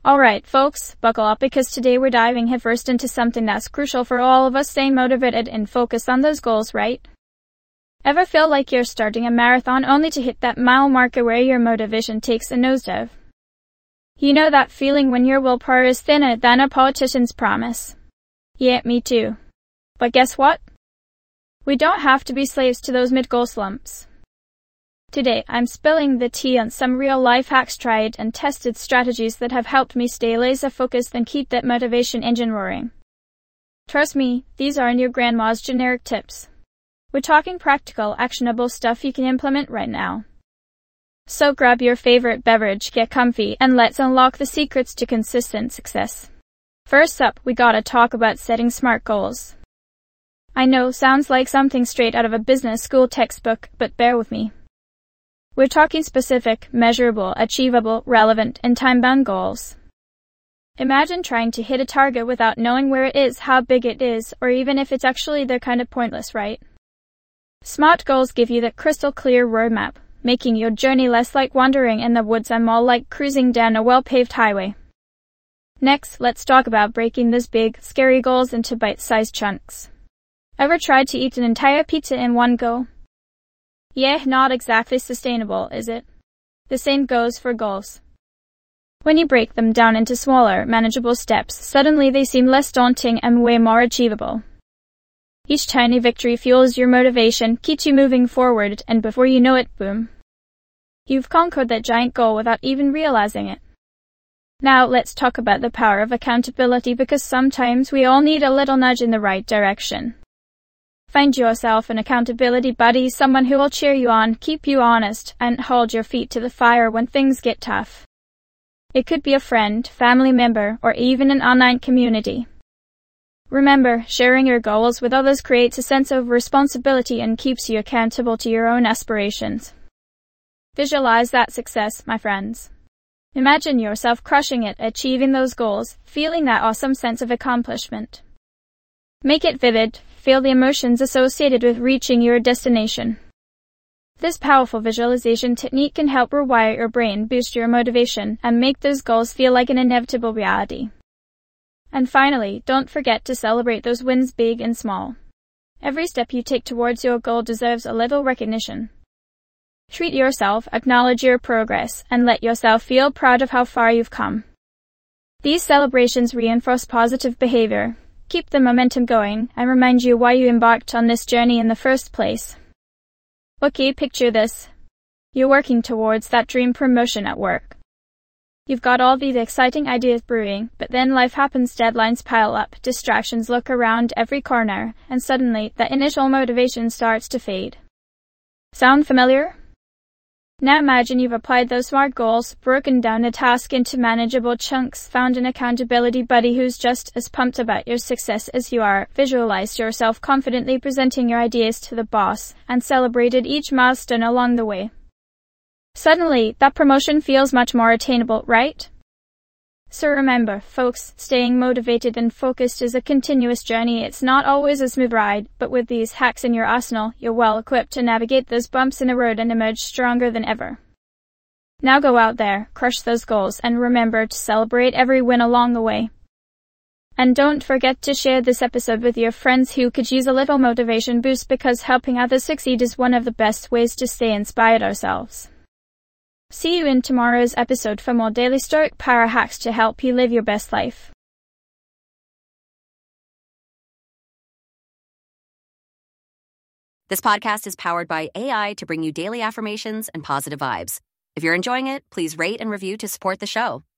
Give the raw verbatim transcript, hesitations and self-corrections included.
Alright, folks, buckle up because today we're diving headfirst into something that's crucial for all of us staying motivated and focused on those goals, right? Ever feel like you're starting a marathon only to hit that mile marker where your motivation takes a nosedive? You know that feeling when your willpower is thinner than a politician's promise? Yeah, me too. But guess what? We don't have to be slaves to those mid-goal slumps. Today, I'm spilling the tea on some real-life hacks, tried and tested strategies that have helped me stay laser-focused and keep that motivation engine roaring. Trust me, these aren't your grandma's generic tips. We're talking practical, actionable stuff you can implement right now. So grab your favorite beverage, get comfy, and let's unlock the secrets to consistent success. First up, we gotta talk about setting SMART goals. I know, sounds like something straight out of a business school textbook, but bear with me. We're talking specific, measurable, achievable, relevant, and time-bound goals. Imagine trying to hit a target without knowing where it is, how big it is, or even if it's actually there. Kind of pointless, right? SMART goals give you that crystal clear roadmap, making your journey less like wandering in the woods and more like cruising down a well-paved highway. Next, let's talk about breaking those big, scary goals into bite-sized chunks. Ever tried to eat an entire pizza in one go? Yeah, not exactly sustainable, is it? The same goes for goals. When you break them down into smaller, manageable steps, suddenly they seem less daunting and way more achievable. Each tiny victory fuels your motivation, keeps you moving forward, and before you know it, boom. You've conquered that giant goal without even realizing it. Now let's talk about the power of accountability, because sometimes we all need a little nudge in the right direction. Find yourself an accountability buddy, someone who will cheer you on, keep you honest, and hold your feet to the fire when things get tough. It could be a friend, family member, or even an online community. Remember, sharing your goals with others creates a sense of responsibility and keeps you accountable to your own aspirations. Visualize that success, my friends. Imagine yourself crushing it, achieving those goals, feeling that awesome sense of accomplishment. Make it vivid, feel the emotions associated with reaching your destination. This powerful visualization technique can help rewire your brain, boost your motivation, and make those goals feel like an inevitable reality. And finally, don't forget to celebrate those wins, big and small. Every step you take towards your goal deserves a little recognition. Treat yourself, acknowledge your progress, and let yourself feel proud of how far you've come. These celebrations reinforce positive behavior, keep the momentum going, and remind you why you embarked on this journey in the first place. Okay, picture this. You're working towards that dream promotion at work. You've got all these exciting ideas brewing, but then life happens, deadlines pile up, distractions look around every corner, and suddenly that initial motivation starts to fade. Sound familiar? Now imagine you've applied those SMART goals, broken down a task into manageable chunks, found an accountability buddy who's just as pumped about your success as you are, visualized yourself confidently presenting your ideas to the boss, and celebrated each milestone along the way. Suddenly, that promotion feels much more attainable, right? So remember, folks, staying motivated and focused is a continuous journey. It's not always a smooth ride, but with these hacks in your arsenal, you're well equipped to navigate those bumps in the road and emerge stronger than ever. Now go out there, crush those goals, and remember to celebrate every win along the way. And don't forget to share this episode with your friends who could use a little motivation boost, because helping others succeed is one of the best ways to stay inspired ourselves. See you in tomorrow's episode for more daily Stoic Power hacks to help you live your best life. This podcast is powered by A I to bring you daily affirmations and positive vibes. If you're enjoying it, please rate and review to support the show.